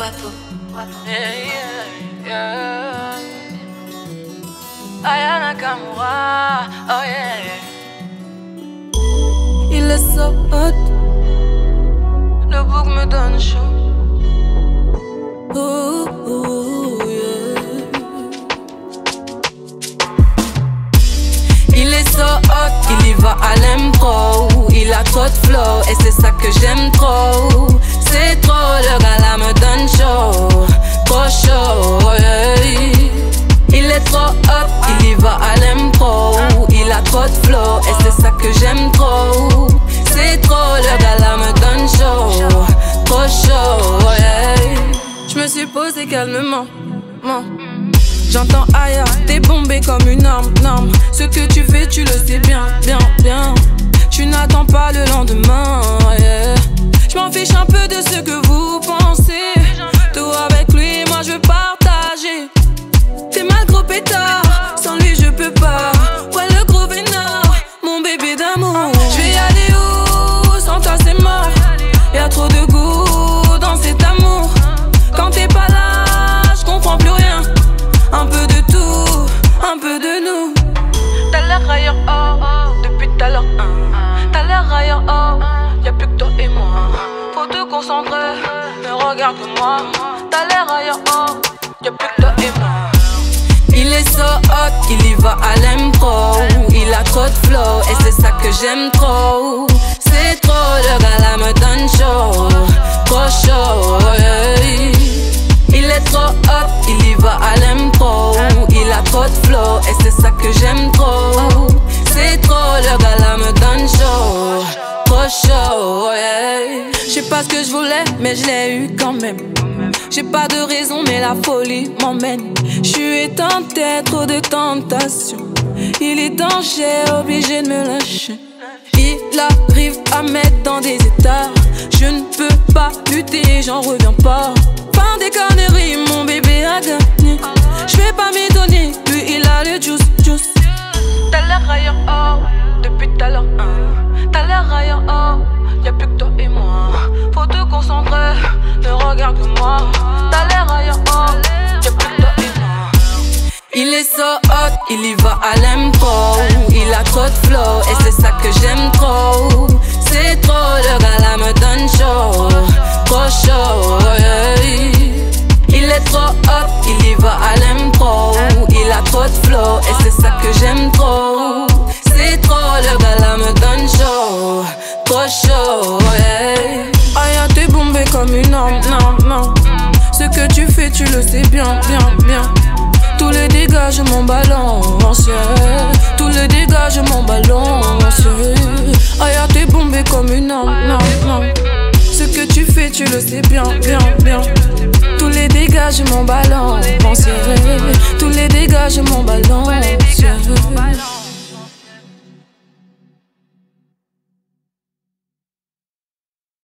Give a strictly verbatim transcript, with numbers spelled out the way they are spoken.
Wapo. Yeah, yeah, yeah. Aya Nakamura, oh yeah. Il est so hot. Le bouc me donne chaud. Ooh, ooh, yeah. Il est so hot, il y va à l'impro. Il a trop de flow et c'est ça que j'aime trop. C'est trop, le gars là me donne chaud. Trop chaud, yeah. Il est trop hot, il y va à l'impro. Il a trop de flow et c'est ça que j'aime trop. C'est trop, le gars là me donne chaud. Trop chaud, yeah. Je me suis posé calmement, man. J'entends Aya, t'es bombé comme une arme, arme. Ce que tu fais, tu le sais bien, bien, bien. Tu n'attends pas le lendemain, yeah. Je m'en fiche un peu de ce que vous pensez. Tout avec lui, moi je veux partager. T'es mal gros pétard, sans lui je peux pas. Ouais le gros vénard, mon bébé d'amour. Je vais aller où, sans toi c'est mort. Y'a trop de goût dans cet amour. Quand t'es pas là, je comprends plus rien. Un peu de tout, un peu de nous. T'as l'air ailleurs, oh, depuis tout à l'heure, hein. T'as l'air ailleurs, oh, y'a plus que toi et moi. Faut te concentrer, mais regarde-moi. T'as l'air ailleurs, oh, y'a plus que toi et moi. Il est so hot, il y va à l'impro. Il a trop de flow et c'est ça que j'aime trop. C'est trop, le gars là me donne chaud. Trop chaud, yeah. Il est trop hot, il y va à l'impro. Il a trop de flow et c'est ça que j'aime trop. C'est trop, le gars là me donne chaud. Trop chaud, yeah. Je sais pas ce que je voulais, mais je l'ai eu quand même. J'ai pas de raison, mais la folie m'emmène. J'suis éteinte, trop de tentation. Il est danger, obligé de me lâcher. Il arrive à mettre dans des états. Je ne peux pas lutter, j'en reviens pas. Fin des conneries, mon bébé a gagné. J'vais pas m'étonner, lui il a le juice, juice. T'as l'air ailleurs, oh, depuis tout à l'heure, hein. T'as l'air ailleurs, oh, y'a plus que toi et moi. Faut te concentrer, mais regarde-moi. T'as l'air ailleurs, oh, y'a plus que toi et moi. Il est so hot, il y va à l'impro. Il a trop de flow et c'est ça que j'aime trop. C'est trop, le gars là me donne chaud. Trop chaud, yeah. Il est trop hot, il y va à l'impro. Il a trop de flow et c'est ça que j'aime trop. C'est trop, le gars là me donne chaud. Trop chaud, yeah. Aya, t'es bombé comme une arme, non, non. Ce que tu fais, tu le sais bien, bien, bien. Tous les dégâts, je m'en balance, yeah. Tous les dégâts, je m'en balance, yeah. Aya, t'es bombé comme une arme, non, non. Ce que tu fais, tu le sais bien, bien, bien. Tous les dégâts, je m'en balance, yeah. Tous les dégâts, je m'en balance.